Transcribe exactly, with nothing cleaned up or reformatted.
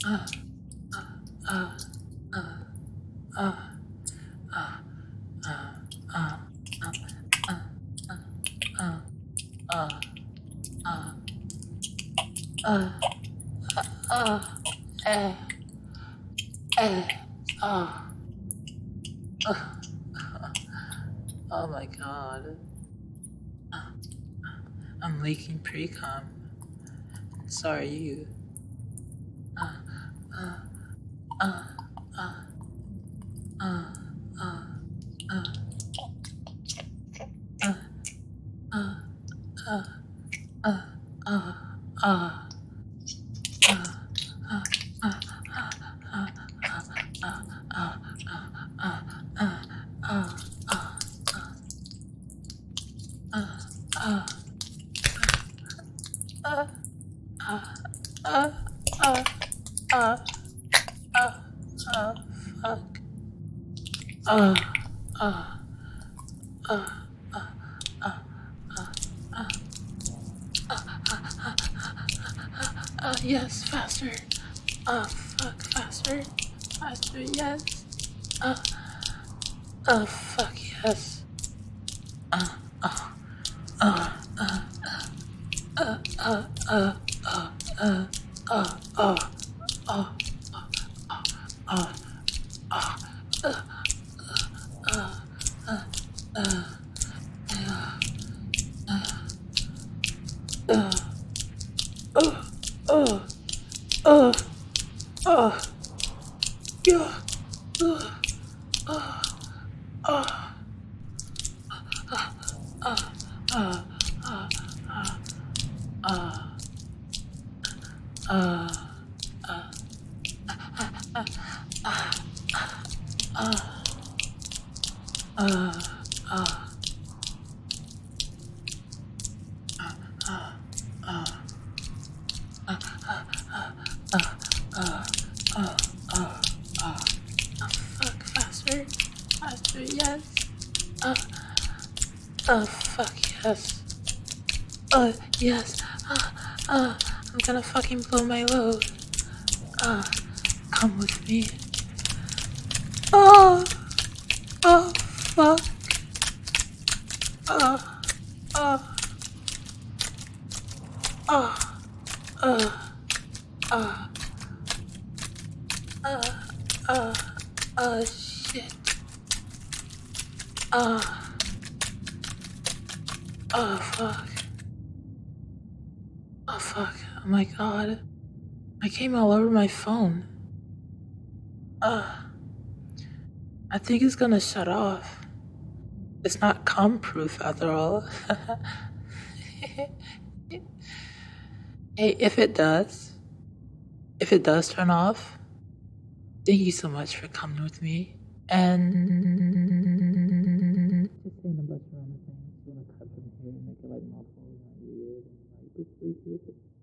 uh, uh, uh, uh, uh, uh, uh, uh, uh, uh, uh, uh, uh, eh, eh, uh, uh. Oh my god. I'm leaking pre-com. So are you. Uh, uh, uh, uh, uh, uh, uh, uh, uh, uh, uh, uh, uh. Uh, uh, uh, uh, yes, faster. Uh, fuck, faster. Faster, yes. Uh, uh, fuck, yes. Uh, uh, uh, uh, uh, uh, uh, uh, uh, uh, uh, uh, uh, uh, uh, uh, uh, yeah, uh, uh, uh, uh, uh, uh, fuck, faster. Faster, yes. Uh, uh, fuck, yes. Uh, yes. Uh, uh, I'm gonna fucking blow my load. Uh, come with me. Oh, oh, fuck. Uh, uh, uh, uh, uh, uh, uh, uh, shit. Uh, oh, fuck. Oh, fuck. Oh my god. I came all over my phone. Uh, I think it's gonna shut off. It's not com proof after all. Hey, if it does, if it does turn off, thank you so much for coming with me. And just saying a bunch of random things. You wanna cut from here and make it like multiple, like weird, and like just sleep with it.